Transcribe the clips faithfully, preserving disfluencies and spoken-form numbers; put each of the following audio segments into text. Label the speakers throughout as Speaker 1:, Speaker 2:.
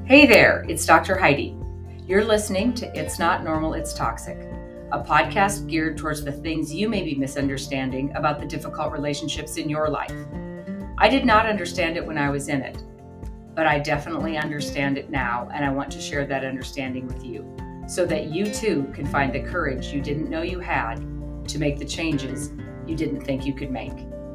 Speaker 1: Hey there, it's Doctor Heidi. You're listening to It's Not Normal, It's Toxic, a podcast geared towards the things you may be misunderstanding about the difficult relationships in your life. I did not understand it when I was in it, but I definitely understand it now, and I want to share that understanding with you so that you too can find the courage you didn't know you had to make the changes you didn't think you could make.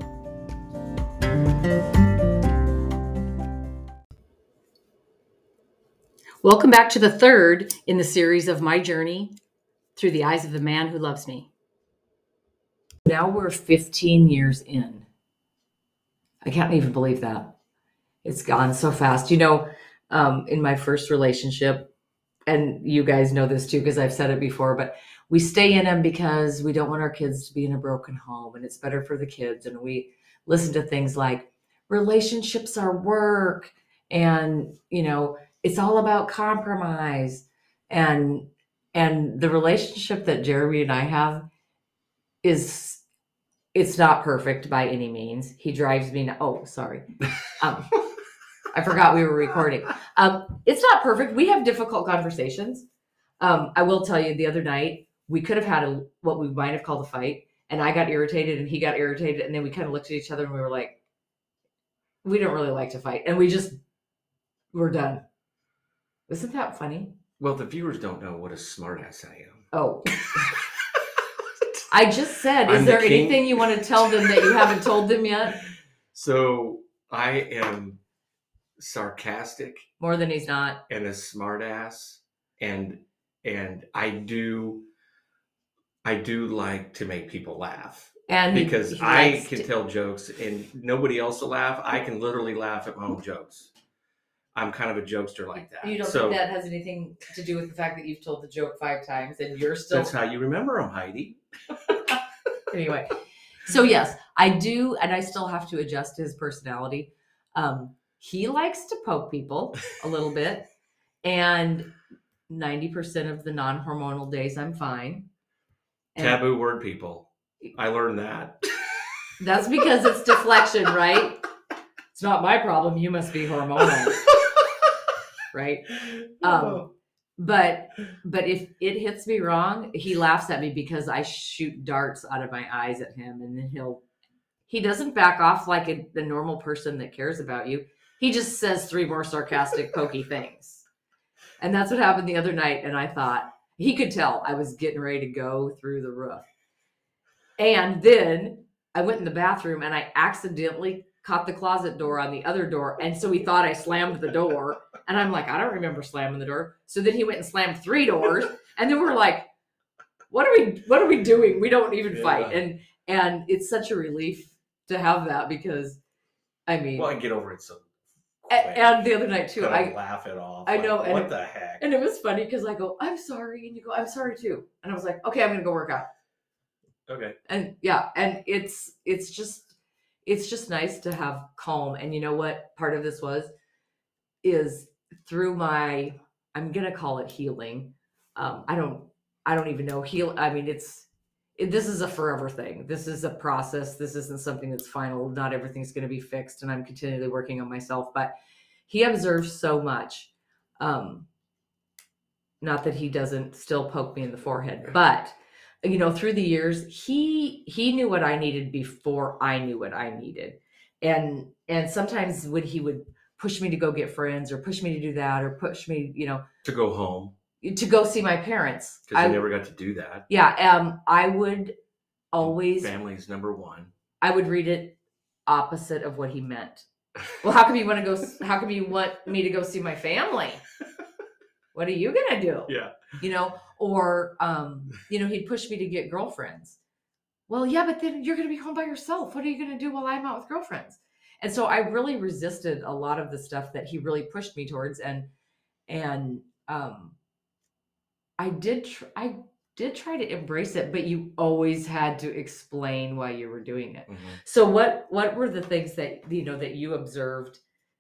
Speaker 1: Welcome back to the third in the series of my journey through the eyes of the man who loves me. Now we're fifteen years in. I can't even believe that. It's gone so fast. You know, um, in my first relationship, and you guys know this too because I've said it before, but we stay in them because we don't want our kids to be in a broken home and it's better for the kids. And we listen to things like relationships are work and, you know, it's all about compromise. And and the relationship that Jeremy and I have is, it's not perfect by any means. He drives me, oh, sorry. Um, I forgot we were recording. Um, it's not perfect. We have difficult conversations. Um, I will tell you, the other night, we could have had a, what we might have called a fight, and I got irritated and he got irritated, and then we kind of looked at each other and we were like, we don't really like to fight. And we just, we're done. Isn't that funny?
Speaker 2: Well, the viewers don't know what a smartass I am.
Speaker 1: Oh. I just said,
Speaker 2: I'm
Speaker 1: is
Speaker 2: the
Speaker 1: there
Speaker 2: king.
Speaker 1: anything you want to tell them that you haven't told them yet?
Speaker 2: So I am sarcastic
Speaker 1: More than he's not.
Speaker 2: and a smartass, and and I do I do like to make people laugh.
Speaker 1: And he-
Speaker 2: because
Speaker 1: he
Speaker 2: I
Speaker 1: likes
Speaker 2: can
Speaker 1: to-
Speaker 2: tell jokes and nobody else will laugh. I can literally laugh at my own jokes. I'm kind of a jokester like that.
Speaker 1: You don't
Speaker 2: so
Speaker 1: think that has anything to do with the fact that you've told the joke five times and you're still...
Speaker 2: that's how you remember them, Heidi.
Speaker 1: Anyway, so yes, I do, and I still have to adjust his personality. Um, he likes to poke people a little bit, and ninety percent of the non-hormonal days I'm fine. And
Speaker 2: Taboo word, people. I learned that.
Speaker 1: that's because it's deflection, right? It's not my problem. You must be hormonal. Right? Um, but but if it hits me wrong, he laughs at me because I shoot darts out of my eyes at him, and then he'll he doesn't back off like a, the normal person that cares about you. He just says three more sarcastic, pokey things, and that's what happened the other night. And I thought he could tell I was getting ready to go through the roof. And then I went in the bathroom and I accidentally caught the closet door on the other door. And so he thought I slammed the door. And I'm like, I don't remember slamming the door. So then he went and slammed three doors. And then we're like, what are we, what are we doing? We don't even
Speaker 2: Yeah.
Speaker 1: fight. And, and it's such a relief to have that because I mean,
Speaker 2: Well, I get over it so
Speaker 1: and,
Speaker 2: quick.
Speaker 1: and the other night too,
Speaker 2: I
Speaker 1: I,
Speaker 2: laugh it off.
Speaker 1: I
Speaker 2: like,
Speaker 1: know, and-
Speaker 2: what the heck?
Speaker 1: and it was funny because I go, I'm sorry. And you go, I'm sorry too. And I was like, okay, I'm going to go work out.
Speaker 2: Okay.
Speaker 1: And yeah, and it's it's just it's just nice to have calm. And you know what part of this was is through my, I'm gonna call it healing. Um, I don't I don't even know heal. I mean, it's it, this is a forever thing. This is a process. This isn't something that's final. Not everything's going to be fixed, and I'm continually working on myself. But he observes so much. Um, not that he doesn't still poke me in the forehead, but you know, through the years, he he knew what I needed before I knew what I needed. And and sometimes when he would push me to go get friends or push me to do that or push me, you know,
Speaker 2: To go home.
Speaker 1: to go see my parents.
Speaker 2: Because
Speaker 1: I
Speaker 2: you never got to do that.
Speaker 1: Yeah, um I would always
Speaker 2: Family's number one.
Speaker 1: I would read it opposite of what he meant. Well, how come you want to go how come you want me to go see my family? What are you going to do?
Speaker 2: Yeah.
Speaker 1: You know, or, um, you know, he'd push me to get girlfriends. Well, yeah, but then you're going to be home by yourself. What are you going to do while I'm out with girlfriends? And so I really resisted a lot of the stuff that he really pushed me towards. And, and, um, I did, tr- I did try to embrace it, but you always had to explain why you were doing it.
Speaker 2: Mm-hmm.
Speaker 1: So what, what were the things that, you know, that you observed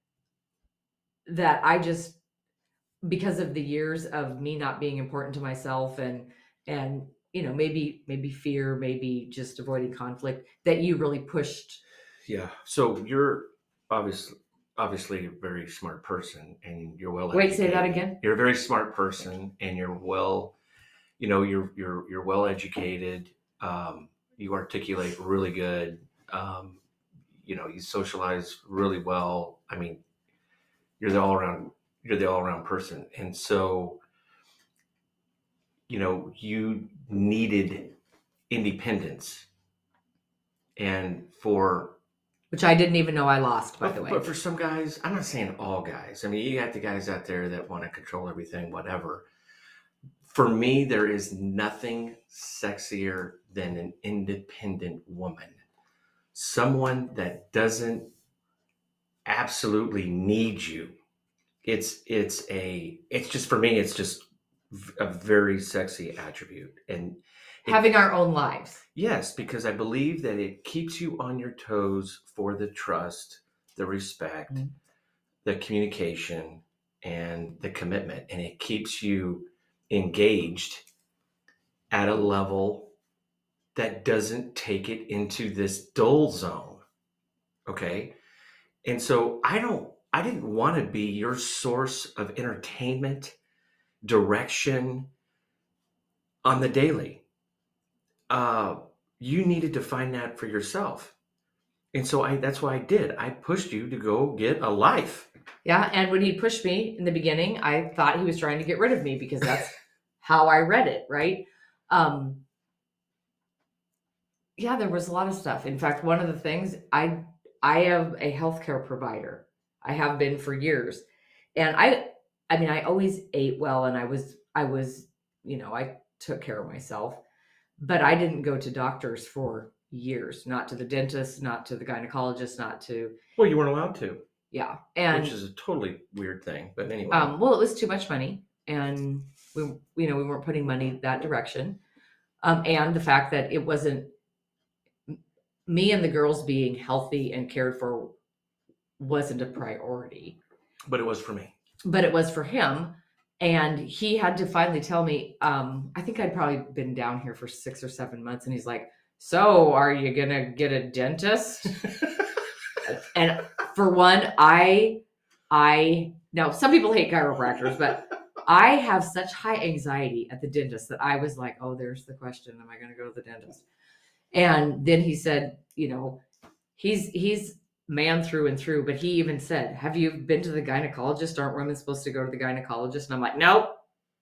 Speaker 1: that I just, because of the years of me not being important to myself and, and, you know, maybe, maybe fear, maybe just avoiding conflict that you really pushed?
Speaker 2: Yeah. So you're obviously, obviously a very smart person and you're well
Speaker 1: Wait, say that
Speaker 2: educated.
Speaker 1: again.
Speaker 2: You're a very smart person and you're well, you know, you're you're you're well educated. Um, you articulate really good. Um, you know, you socialize really well. I mean, you're the all around you're the all around person. And so, you know, you needed independence. And for
Speaker 1: Which I didn't even know I lost, by
Speaker 2: but,
Speaker 1: the way.
Speaker 2: but for some guys, I'm not saying all guys. I mean, you got the guys out there that want to control everything, whatever. For me, there is nothing sexier than an independent woman. Someone that doesn't absolutely need you. It's it's a it's just for me, it's just v- a very sexy attribute. And it,
Speaker 1: Having our own lives.
Speaker 2: yes, because I believe that it keeps you on your toes for the trust, the respect,
Speaker 1: Mhm.
Speaker 2: the communication, and the commitment. And it keeps you engaged at a level that doesn't take it into this dull zone. Okay. And so I don't, I didn't want to be your source of entertainment, direction on the daily. Uh, you needed to find that for yourself. And so I, that's what I did. I pushed you to go get a life.
Speaker 1: Yeah. And when he pushed me in the beginning, I thought he was trying to get rid of me because that's how I read it. Right. Um, yeah, there was a lot of stuff. In fact, one of the things I, I am a healthcare provider. I have been for years. And I, I mean, I always ate well and I was, I was, you know, I took care of myself, but I didn't go to doctors for years, not to the dentist, not to the gynecologist, not to,
Speaker 2: Well, you weren't allowed to,
Speaker 1: yeah. And,
Speaker 2: which is a totally weird thing. But anyway,
Speaker 1: um, well, it was too much money and we, you know, we weren't putting money that direction. Um, and the fact that it wasn't me and the girls being healthy and cared for wasn't a priority,
Speaker 2: but it was for me.
Speaker 1: but it was for him. And he had to finally tell me, um, I think I'd probably been down here for six or seven months. And he's like, so are you going to get a dentist? And for one, I, I, now some people hate chiropractors, but I have such high anxiety at the dentist that I was like, oh, there's the question. Am I going to go to the dentist? And then he said, you know, he's, he's man through and through, but he even said, have you been to the gynecologist? Aren't women supposed to go to the gynecologist? And I'm like, nope.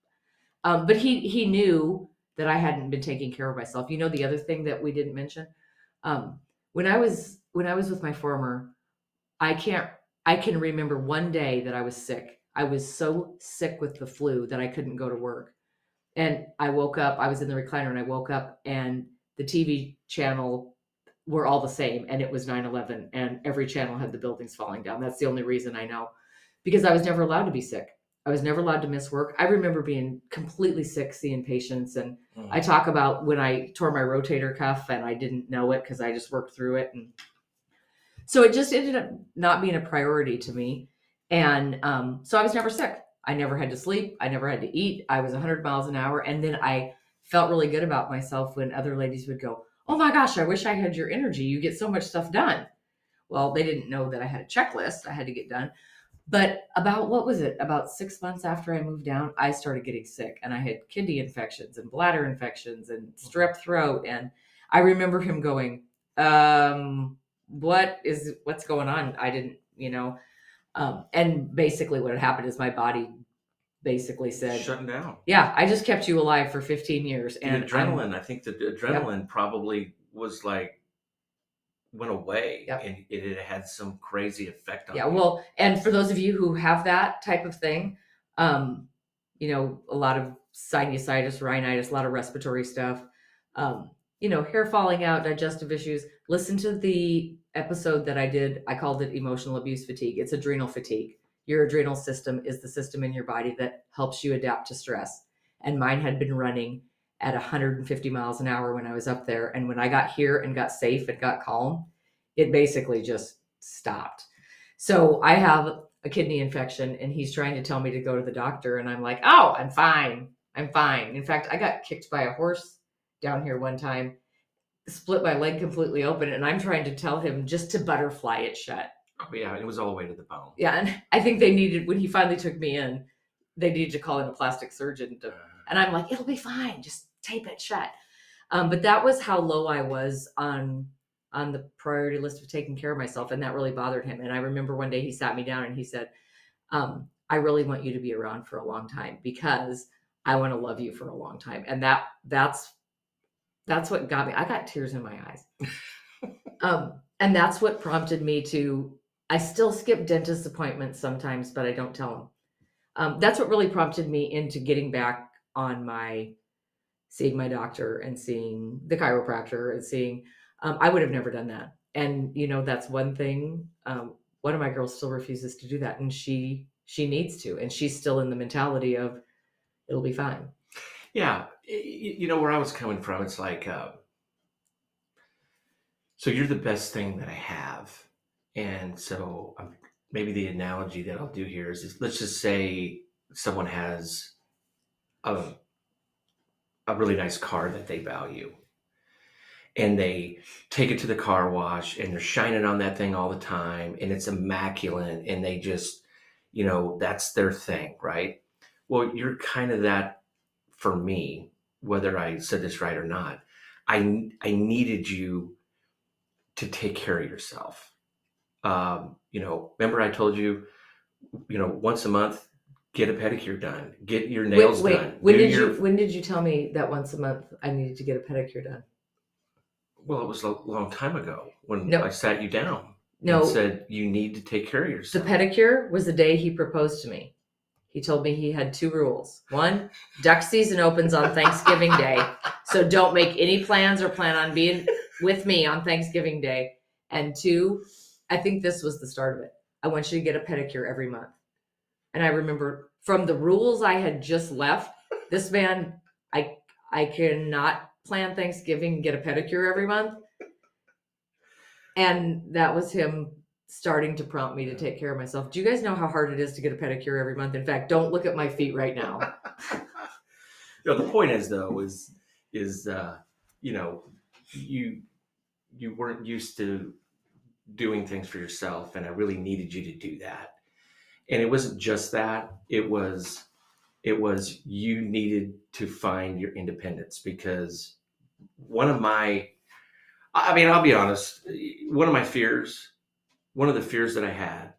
Speaker 1: Um, but he, he knew that I hadn't been taking care of myself. You know, the other thing that we didn't mention, um, when I was, when I was with my former, I can't, I can remember one day that I was sick. I was so sick with the flu that I couldn't go to work. And I woke up, I was in the recliner and I woke up and the T V channel were all the same. And it was nine eleven and every channel had the buildings falling down. That's the only reason I know, because I was never allowed to be sick. I was never allowed to miss work. I remember being completely sick, seeing patients. And mm. I talk about when I tore my rotator cuff and I didn't know it because I just worked through it. And so it just ended up not being a priority to me. And um, so I was never sick. I never had to sleep. I never had to eat. I was one hundred miles an hour. And then I felt really good about myself when other ladies would go, oh my gosh, I wish I had your energy. You get so much stuff done. Well, they didn't know that I had a checklist I had to get done. But about, what was it? About six months after I moved down, I started getting sick and I had kidney infections and bladder infections and strep throat. And I remember him going, um, what is, what's going on? I didn't, you know, um, and basically what had happened is my body basically said,
Speaker 2: shutting down.
Speaker 1: Yeah, I just kept you alive for fifteen years. And
Speaker 2: the adrenaline, I'm, I think the adrenaline yep. probably was like, went away yep. and it, it had some crazy effect on
Speaker 1: yeah
Speaker 2: you.
Speaker 1: Well, and for those of you who have that type of thing, um you know, a lot of sinusitis, rhinitis, a lot of respiratory stuff, um you know, hair falling out, digestive issues, listen to the episode that I did. I called it emotional abuse fatigue. It's adrenal fatigue. Your adrenal system is the system in your body that helps you adapt to stress, and mine had been running at one hundred fifty miles an hour when I was up there. And when I got here and got safe and got calm, it basically just stopped. So I have a kidney infection and he's trying to tell me to go to the doctor. And I'm like, oh, I'm fine. I'm fine. In fact, I got kicked by a horse down here one time, split my leg completely open. And I'm trying to tell him just to butterfly it shut.
Speaker 2: Oh yeah, it was all the way to the bone.
Speaker 1: Yeah, and I think they needed, when he finally took me in, they needed to call in a plastic surgeon. To, and I'm like, it'll be fine. Just tape it shut. Um, but that was how low I was on on the priority list of taking care of myself. And that really bothered him. And I remember one day he sat me down and he said, um, I really want you to be around for a long time because I want to love you for a long time. And that that's that's what got me. I got tears in my eyes. um, and that's what prompted me to, I still skip dentist appointments sometimes, but I don't tell them. Um, that's what really prompted me into getting back on my seeing my doctor and seeing the chiropractor and seeing, um, I would have never done that. And, you know, that's one thing. Um, one of my girls still refuses to do that. And she, she needs to, and she's still in the mentality of it'll be fine.
Speaker 2: Yeah. You know, where I was coming from, it's like, uh, so you're the best thing that I have. And so um, maybe the analogy that I'll do here is, is let's just say someone has a, a really nice car that they value, and they take it to the car wash and they're shining on that thing all the time and it's immaculate and they just, you know, that's their thing, right? Well, you're kind of that for me, whether I said this right or not. I, I needed you to take care of yourself. Um, you know, remember I told you, you know, once a month, get a pedicure done, get your nails
Speaker 1: wait, wait,
Speaker 2: done.
Speaker 1: When
Speaker 2: do
Speaker 1: did
Speaker 2: your...
Speaker 1: you when did you tell me that once a month I needed to get a pedicure done?
Speaker 2: Well, it was a long time ago when
Speaker 1: No.
Speaker 2: I sat you down
Speaker 1: No.
Speaker 2: and said you need to take care of yourself.
Speaker 1: The pedicure was the day he proposed to me. He told me he had two rules. One, duck season opens on Thanksgiving Day, so don't make any plans or plan on being with me on Thanksgiving Day. And two, I think this was the start of it. I want you to get a pedicure every month. And I remember from the rules I had just left, this man, I I cannot plan Thanksgiving and get a pedicure every month. And that was him starting to prompt me to take care of myself. Do you guys know how hard it is to get a pedicure every month? In fact, don't look at my feet right now.
Speaker 2: No, the point is though, is, is, uh, you know, you, you weren't used to doing things for yourself. And I really needed you to do that. And it wasn't just that, it was, it was, you needed to find your independence, because one of my, I mean, I'll be honest, one of my fears, one of the fears that I had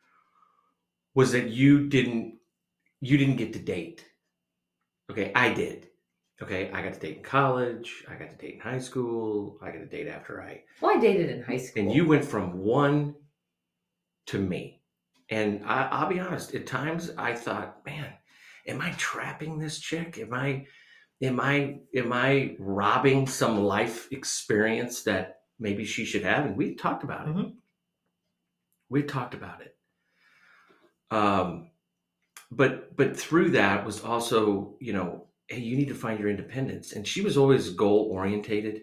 Speaker 2: was that you didn't, you didn't get to date. Okay. I did. Okay. I got to date in college. I got to date in high school. I got to date after I.
Speaker 1: Well, I dated in high school.
Speaker 2: And you went from one to me. And I, I'll be honest, at times I thought, man, am I trapping this chick? Am I, am I, am I robbing some life experience that maybe she should have? And we talked about it. Mm-hmm. We talked about it. Um, but, but through that was also, you know, hey, you need to find your independence. And she was always goal orientated.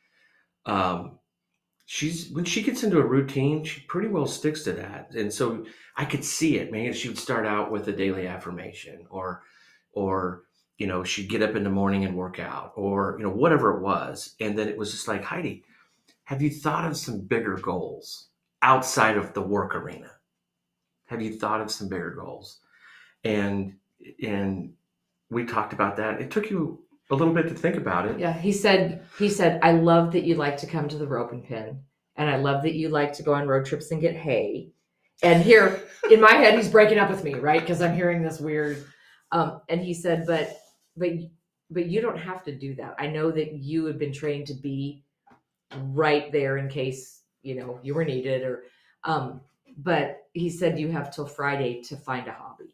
Speaker 2: Um, she's, when she gets into a routine, she pretty well sticks to that. And so I could see it. Maybe she would start out with a daily affirmation, or, or, you know, she'd get up in the morning and work out, or, you know, whatever it was. And then it was just like, Heidi, have you thought of some bigger goals outside of the work arena? Have you thought of some bigger goals? And, and we talked about that. It took you a little bit to think about it.
Speaker 1: Yeah. He said, he said, I love that you like to come to the rope and pin. And I love that you like to go on road trips and get hay. And here in my head, he's breaking up with me, right? Because I'm hearing this weird. Um, and he said, but, but, but you don't have to do that. I know that you have been trained to be right there in case, you know, you were needed, or, um, but he said, you have till Friday to find a hobby.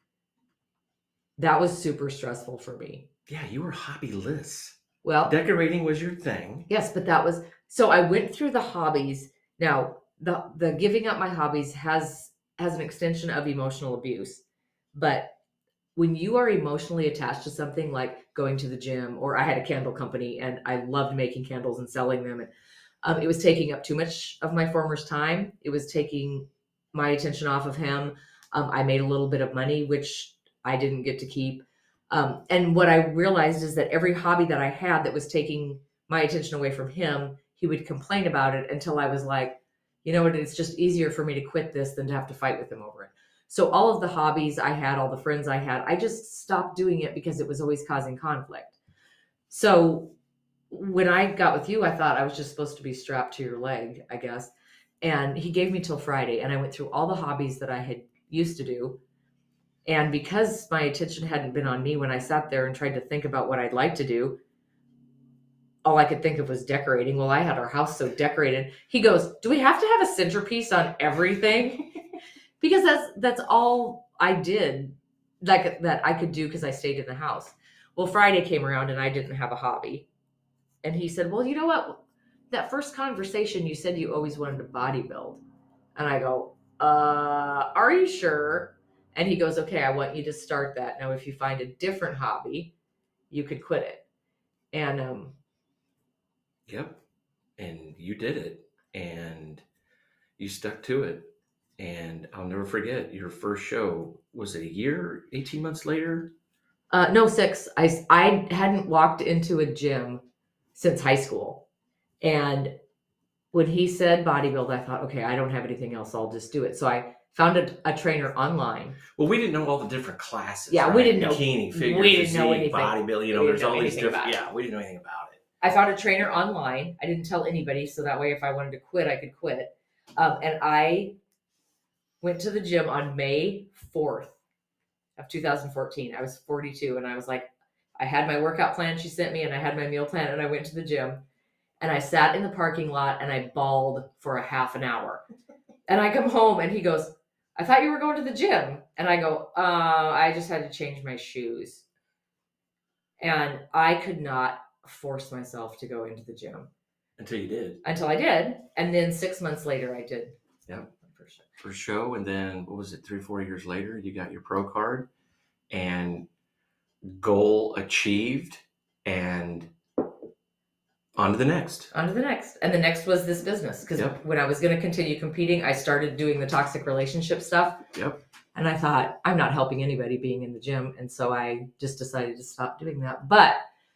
Speaker 1: That was super stressful for me.
Speaker 2: Yeah. You were hobbyless.
Speaker 1: Well,
Speaker 2: decorating was your thing.
Speaker 1: Yes, but that was, so I went through the hobbies. Now, the the giving up my hobbies has has an extension of emotional abuse. But when you are emotionally attached to something like going to the gym, or I had a candle company and I loved making candles and selling them, and um, it was taking up too much of my former's time. It was taking my attention off of him. Um, I made a little bit of money, which I didn't get to keep. Um, and what I realized is that every hobby that I had that was taking my attention away from him, he would complain about it until I was like, You know what? It's just easier for me to quit this than to have to fight with him over it. So all of the hobbies I had, all the friends I had, I just stopped doing it because it was always causing conflict. So when I got with you, I thought I was just supposed to be strapped to your leg, I guess. And he gave me till Friday, and I went through all the hobbies that I had used to do. And because my attention hadn't been on me when I sat there and tried to think about what I'd like to do, all I could think of was decorating. Well, I had our house so decorated. He goes, "Do we have to have a centerpiece on everything?" Because that's that's all I did, like that I could do because I stayed in the house. Well, Friday came around and I didn't have a hobby. And he said, "Well, you know what? That first conversation, you said you always wanted to bodybuild." And I go, uh, "Are you sure?" And he goes, "Okay, I want you to start that. Now, if you find a different hobby, you could quit it." And um,
Speaker 2: Yep. And you did it, and you stuck to it. And I'll never forget your first show. Was it a year, eighteen months later?
Speaker 1: uh, no, six. I, I hadn't walked into a gym since high school. And when he said bodybuild, I thought, okay, I don't have anything else. I'll just do it. So I found a, a trainer online.
Speaker 2: Well, we didn't know all the different classes.
Speaker 1: Yeah,
Speaker 2: right?
Speaker 1: we didn't know.
Speaker 2: Bikini, figure,
Speaker 1: we didn't
Speaker 2: physique,
Speaker 1: know anything.
Speaker 2: bodybuilding. You know,
Speaker 1: We
Speaker 2: there's
Speaker 1: didn't know
Speaker 2: all these
Speaker 1: anything
Speaker 2: different.
Speaker 1: about it.
Speaker 2: Yeah, we didn't know anything about it.
Speaker 1: I found a trainer online. I didn't tell anybody, so that way if I wanted to quit, I could quit. Um, and I went to the gym on May fourth of two thousand fourteen. I was forty-two, and I was like, I had my workout plan she sent me, and I had my meal plan, and I went to the gym, and I sat in the parking lot, and I bawled for a half an hour. And I come home, and he goes, "I thought you were going to the gym." And I go, uh, I just had to change my shoes. And I could not force myself to go into the gym.
Speaker 2: Until you did.
Speaker 1: Until I did. And then six months later, I did.
Speaker 2: Yeah. For show. For show. And then, what was it, three, four years later, you got your pro card, and goal achieved, and on to the next.
Speaker 1: On to the next. And the next was this business. Because
Speaker 2: Yep.
Speaker 1: when I was going to continue competing, I started doing the toxic relationship stuff.
Speaker 2: Yep.
Speaker 1: And I thought, I'm not helping anybody being in the gym. And so I just decided to stop doing that. But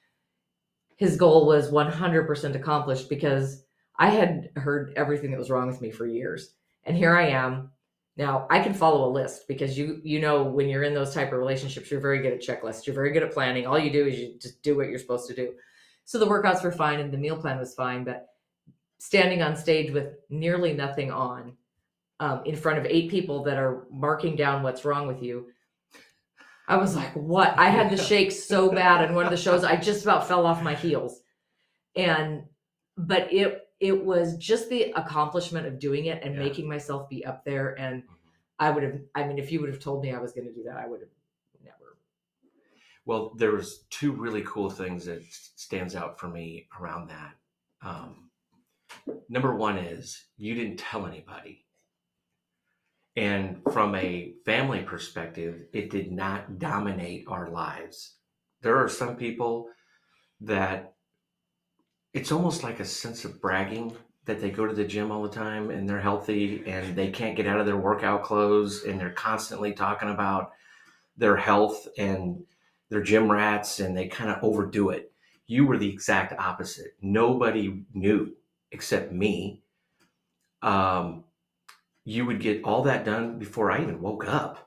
Speaker 1: his goal was one hundred percent accomplished because I had heard everything that was wrong with me for years. And here I am. Now, I can follow a list because you you know when you're in those type of relationships, you're very good at checklists. You're very good at planning. All you do is you just do what you're supposed to do. So the workouts were fine and the meal plan was fine. But standing on stage with nearly nothing on, um, in front of eight people that are marking down what's wrong with you, I was like, what? I had the shakes so bad in one of the shows. I just about fell off my heels. And, but it, it was just the accomplishment of doing it and
Speaker 2: Yeah.
Speaker 1: making myself be up there. And I would have, I mean, if you would have told me I was going to do that, I would have never.
Speaker 2: Well, there was two really cool things that stands out for me around that. Um, number one is you didn't tell anybody. And from a family perspective, it did not dominate our lives. There are some people that it's almost like a sense of bragging that they go to the gym all the time and they're healthy and they can't get out of their workout clothes and they're constantly talking about their health and their gym rats and they kind of overdo it. You were the exact opposite. Nobody knew except me. Um, you would get all that done before I even woke up.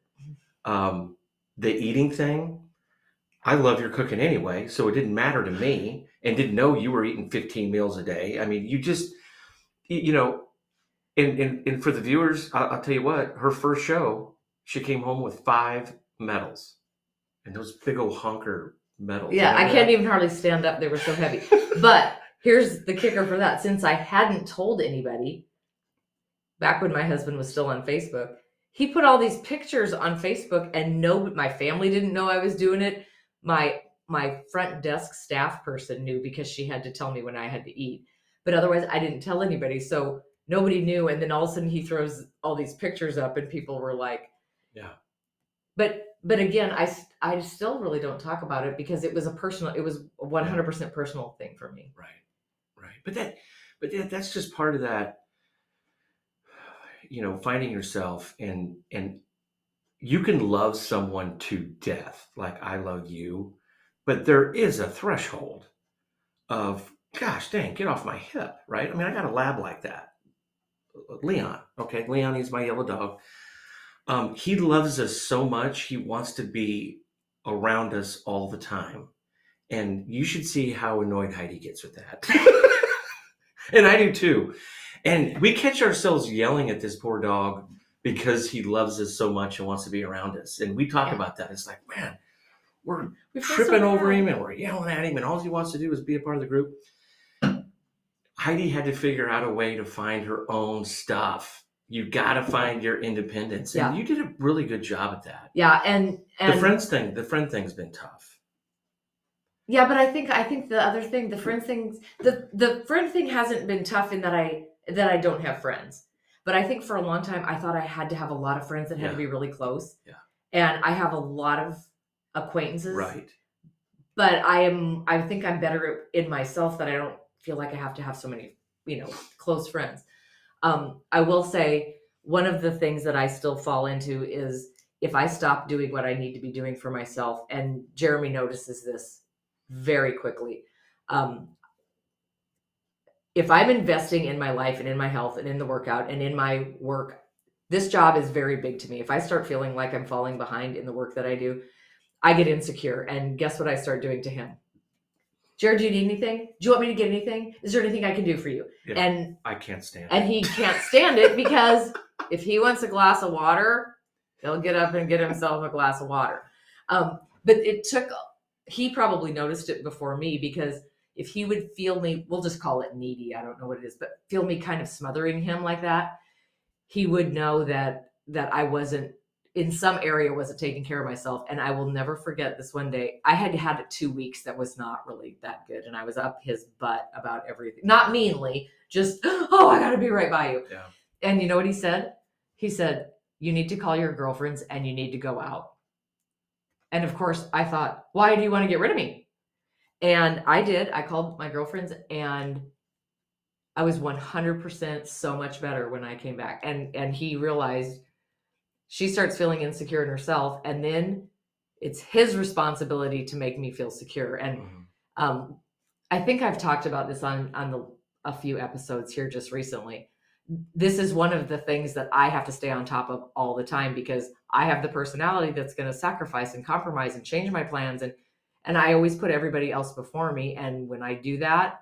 Speaker 2: Um, the eating thing, I love your cooking anyway, so it didn't matter to me, and didn't know you were eating fifteen meals a day. I mean, you just, you know, and, and, and for the viewers, I'll, I'll tell you what, her first show, she came home with five medals, and those big old hunker medals.
Speaker 1: Yeah, I
Speaker 2: Remember
Speaker 1: can't
Speaker 2: that?
Speaker 1: even hardly stand up. They were so heavy. But here's the kicker for that. Since I hadn't told anybody, back when my husband was still on Facebook, he put all these pictures on Facebook and no, my family didn't know I was doing it. My, my front desk staff person knew because she had to tell me when I had to eat, but otherwise I didn't tell anybody. So nobody knew. And then all of a sudden he throws all these pictures up and people were like,
Speaker 2: Yeah.
Speaker 1: but, but again, I, I still really don't talk about it because it was a personal, it was a one hundred percent personal thing for me.
Speaker 2: Right. Right. But that, but that, that's just part of that, you know, finding yourself, and, and you can love someone to death, like I love you, but there is a threshold of, gosh dang, get off my hip, right? I mean, I got a lab like that. Leon. Okay, Leon, he's my yellow dog. Um, he loves us so much. He wants to be around us all the time. And you should see how annoyed Heidi gets with that. And I do too. And we catch ourselves yelling at this poor dog because he loves us so much and wants to be around us. And we talk
Speaker 1: Yeah.
Speaker 2: about that. It's like, man, we're
Speaker 1: We feel
Speaker 2: tripping
Speaker 1: so
Speaker 2: over
Speaker 1: bad.
Speaker 2: him and we're yelling at him, and all he wants to do is be a part of the group. Heidi had to figure out a way to find her own stuff. You got to find your independence. And
Speaker 1: Yeah.
Speaker 2: you did a really good job at that.
Speaker 1: Yeah, and and
Speaker 2: The friends thing, the friend thing's been tough.
Speaker 1: yeah, but I think I think the other thing, the friend things, the the friend thing hasn't been tough in that I that I don't have friends. But I think for a long time I thought I had to have a lot of friends that had
Speaker 2: Yeah.
Speaker 1: to be really close.
Speaker 2: Yeah.
Speaker 1: And I have a lot of acquaintances.
Speaker 2: Right.
Speaker 1: But I am I think I'm better in myself that I don't feel like I have to have so many, you know, close friends. Um, I will say one of the things that I still fall into is if I stop doing what I need to be doing for myself, and Jeremy notices this very quickly. Um, if I'm investing in my life and in my health and in the workout and in my work, this job is very big to me. If I start feeling like I'm falling behind in the work that I do, I get insecure. And guess what I start doing to him? Jared, do you need anything? Do you want me to get anything? Is there anything I can do for you?
Speaker 2: Yeah.
Speaker 1: And
Speaker 2: I can't stand
Speaker 1: and
Speaker 2: it.
Speaker 1: he can't stand it because if he wants a glass of water, he'll get up and get himself a glass of water. Um, but it took, he probably noticed it before me, because if he would feel me, we'll just call it needy, I don't know what it is, but feel me kind of smothering him like that, he would know that that I wasn't, in some area, wasn't taking care of myself. And I will never forget this one day. I had had two weeks that was not really that good. And I was up his butt about everything. Not meanly, just, oh, I got to be right by you.
Speaker 2: Yeah.
Speaker 1: And you know what he said? He said, you need to call your girlfriends and you need to go out. And of course, I thought, why do you want to get rid of me? And I did. I called my girlfriends and I was one hundred percent so much better when I came back. And and he realized, she starts feeling insecure in herself, and then it's his responsibility to make me feel secure. And
Speaker 2: Mhm.
Speaker 1: um, I think I've talked about this on on the a few episodes here just recently. This is one of the things that I have to stay on top of all the time, because I have the personality that's going to sacrifice and compromise and change my plans, and and I always put everybody else before me. And when I do that,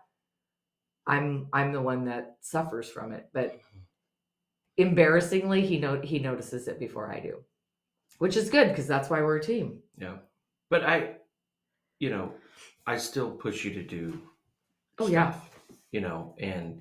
Speaker 1: I'm I'm the one that suffers from it. But embarrassingly, he no he notices it before I do, which is good, because that's why we're a team.
Speaker 2: Yeah. But I, you know, I still push you to do
Speaker 1: Oh, yeah.
Speaker 2: stuff, you know, and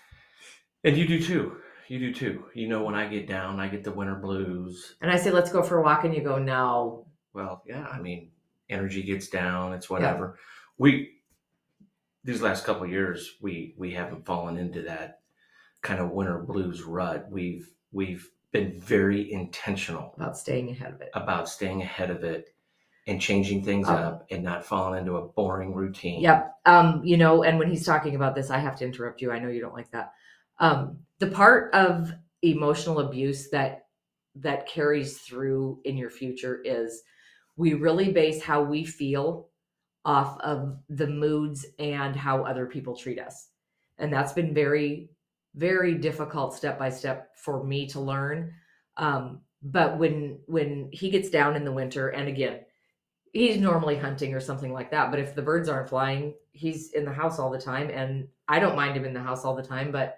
Speaker 2: and you do too. You do too. You know, when I get down, I get the winter blues.
Speaker 1: And I say, let's go for a walk, and you go, no.
Speaker 2: Well, yeah, I mean, energy gets down, it's whatever. We these last couple of years, we we haven't fallen into that kind of winter blues rut. We've we've been very intentional
Speaker 1: About staying ahead of it.
Speaker 2: about staying ahead of it and changing things
Speaker 1: Um,
Speaker 2: up and not falling into a boring routine.
Speaker 1: Yep. Um, you know, and when he's talking about this, I have to interrupt you. I know you don't like that. Um, the part of emotional abuse that that carries through in your future is we really base how we feel off of the moods and how other people treat us. And that's been very, very difficult step by step for me to learn. Um, but when when he gets down in the winter, and again, he's normally hunting or something like that, but if the birds aren't flying, he's in the house all the time. And I don't mind him in the house all the time, but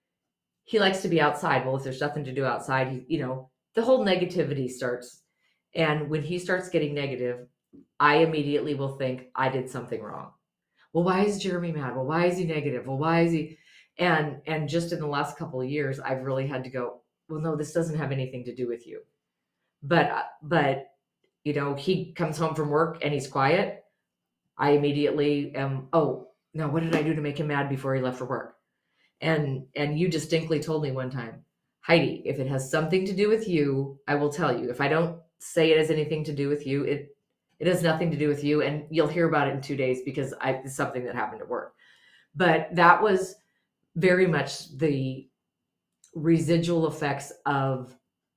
Speaker 1: he likes to be outside. Well, if there's nothing to do outside, he, you know, the whole negativity starts. And when he starts getting negative, I immediately will think I did something wrong. Well, why is Jeremy mad? Well, why is he negative? Well, why is he? And and just in the last couple of years, I've really had to go, well, no, this doesn't have anything to do with you. But uh, but you know, he comes home from work and he's quiet. I immediately am, oh, now what did I do to make him mad before he left for work? And and you distinctly told me one time, Heidi, if it has something to do with you, I will tell you. If I don't say it has anything to do with you, it it has nothing to do with you, and you'll hear about it in two days because I, it's something that happened at work. But that was very much the residual effects of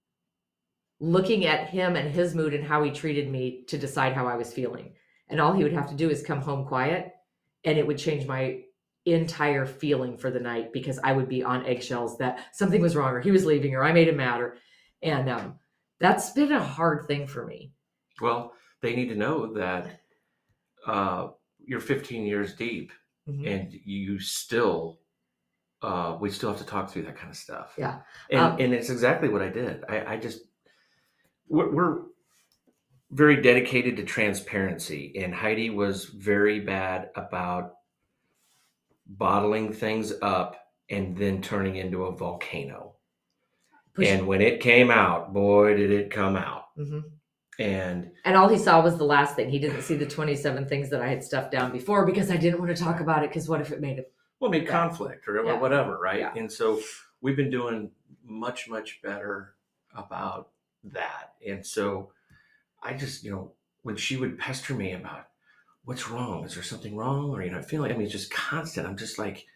Speaker 1: looking at him and his mood and how he treated me to decide how I was feeling. And all he would have to do is come home quiet, and it would change my entire feeling for the night because I would be on eggshells that something was wrong or he was leaving or I made him mad. Or, and um, that's been a hard thing for me.
Speaker 2: Well, they need to know that uh, you're fifteen years deep mm-hmm. and you still, uh, we still have to talk through that kind of stuff.
Speaker 1: Yeah.
Speaker 2: And,
Speaker 1: um,
Speaker 2: and it's exactly what I did. I, I just, we're, we're very dedicated to transparency, and Heidi was very bad about bottling things up and then turning into a volcano. Push and it. When it came out, boy, did it come out. Mm-hmm. And
Speaker 1: and all he saw was the last thing. He didn't see the twenty-seven things that I had stuffed down before because I didn't want to talk about it because what if it made it
Speaker 2: well made conflict or
Speaker 1: yeah.
Speaker 2: whatever, right?
Speaker 1: Yeah.
Speaker 2: And so we've been doing much, much better about that. And so I just, you know, when she would pester me about what's wrong, is there something wrong? Or, you know, I feel like, I mean, it's just constant. I'm just like,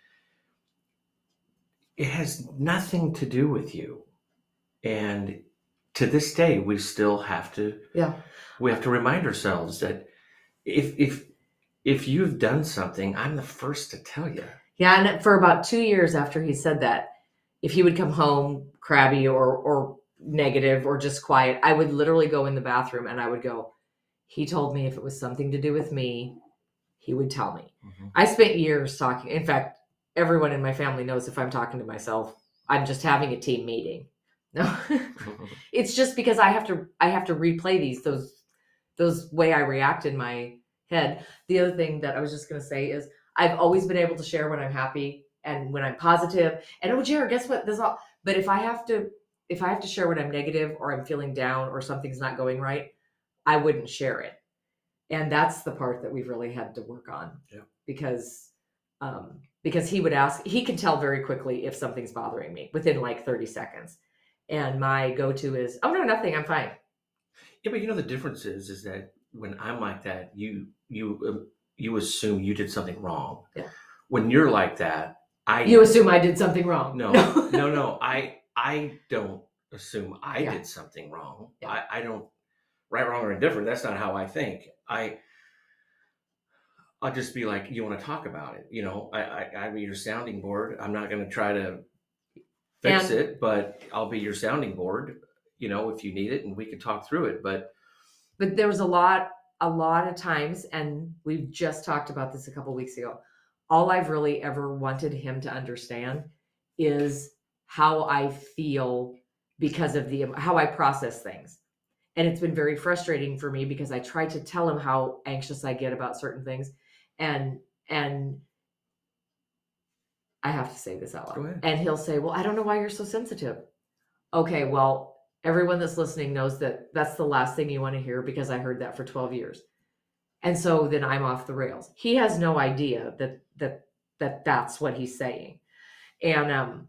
Speaker 2: it has nothing to do with you. And to this day, we still have to,
Speaker 1: yeah,
Speaker 2: we have to remind ourselves that if, if, if you've done something, I'm the first to tell you.
Speaker 1: Yeah. And for about two years after he said that, if he would come home crabby or, or negative or just quiet, I would literally go in the bathroom and I would go, he told me if it was something to do with me, he would tell me. Mm-hmm. I spent years talking. In fact, everyone in my family knows if I'm talking to myself, I'm just having a team meeting. No, mm-hmm. It's just because I have to, I have to replay these, those, those way I react in my head. The other thing that I was just going to say is I've always been able to share when I'm happy and when I'm positive. And oh, Jared, guess what? This all. But if I have to, if I have to share when I'm negative or I'm feeling down or something's not going right, I wouldn't share it. And that's the part that we've really had to work on.
Speaker 2: Yeah.
Speaker 1: Because, um, because he would ask, he can tell very quickly if something's bothering me within like thirty seconds. And my go-to is, oh no, nothing, I'm fine.
Speaker 2: Yeah, but you know, the difference is, is that when I'm like that, you, you, uh, you assume you did something wrong.
Speaker 1: Yeah.
Speaker 2: When you're like that, I,
Speaker 1: you assume I did something wrong.
Speaker 2: No, no, no, no. I, I don't assume I
Speaker 1: yeah.
Speaker 2: did something wrong.
Speaker 1: Yeah.
Speaker 2: I, I don't, right, wrong, or indifferent. That's not how I think. I, I'll just be like, you want to talk about it? You know, I, I, I'll be your sounding board. I'm not going to try to fix and, it, but I'll be your sounding board, you know, if you need it, and we can talk through it. But,
Speaker 1: but there was a lot, a lot of times, and we've just talked about this a couple of weeks ago. All I've really ever wanted him to understand is how I feel because of the, how I process things. And it's been very frustrating for me because I try to tell him how anxious I get about certain things. And, and I have to say this out loud. And he'll say, well, I don't know why you're so sensitive. Okay, well, everyone that's listening knows that that's the last thing you want to hear because I heard that for twelve years. And so then I'm off the rails. He has no idea that, that, that that's what he's saying. And, um,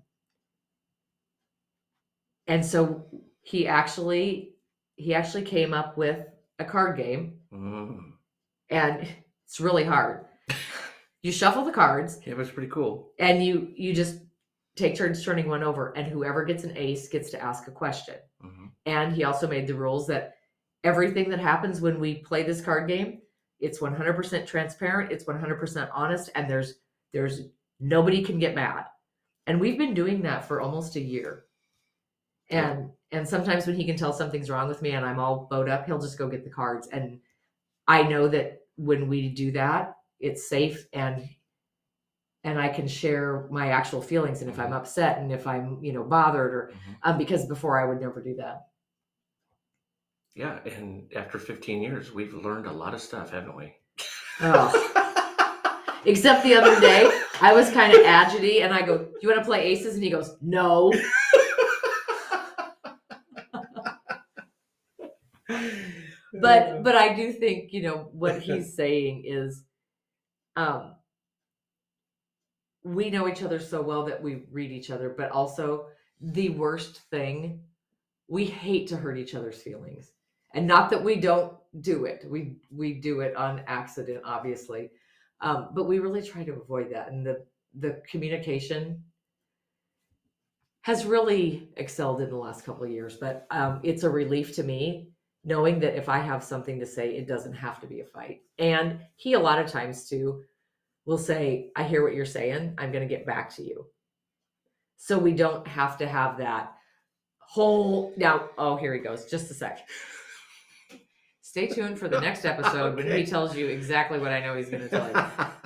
Speaker 1: and so he actually, he actually came up with a card game mm. and it's really hard. You shuffle the cards.
Speaker 2: Yeah, but it's pretty cool.
Speaker 1: And you, you just take turns turning one over, and whoever gets an ace gets to ask a question. Mm-hmm. And he also made the rules that everything that happens when we play this card game, it's one hundred percent transparent. It's one hundred percent honest. And there's, there's nobody can get mad. And we've been doing that for almost a year. And, yeah. and sometimes when he can tell something's wrong with me and I'm all bowed up, he'll just go get the cards. And I know that when we do that, it's safe and, and I can share my actual feelings. And if I'm upset and if I'm, you know, bothered or, mm-hmm. um, because before I would never do that.
Speaker 2: Yeah. And after fifteen years, we've learned a lot of stuff, haven't we?
Speaker 1: Oh. Except the other day, I was kind of agity and I go, do you want to play aces? And he goes, no. But, but I do think, you know, what he's saying is, um, we know each other so well that we read each other, but also the worst thing, we hate to hurt each other's feelings. And not that we don't do it. We, we do it on accident, obviously. Um, but we really try to avoid that. And the, the communication has really excelled in the last couple of years, but um, it's a relief to me knowing that if I have something to say, it doesn't have to be a fight. And he, a lot of times too,
Speaker 3: will say, I hear what you're saying. I'm going to get back to you. So we don't have to have that whole, now, oh, here he goes. Just a sec. Stay tuned for the next episode when
Speaker 2: Okay.
Speaker 3: he tells you exactly what I know he's going to tell you.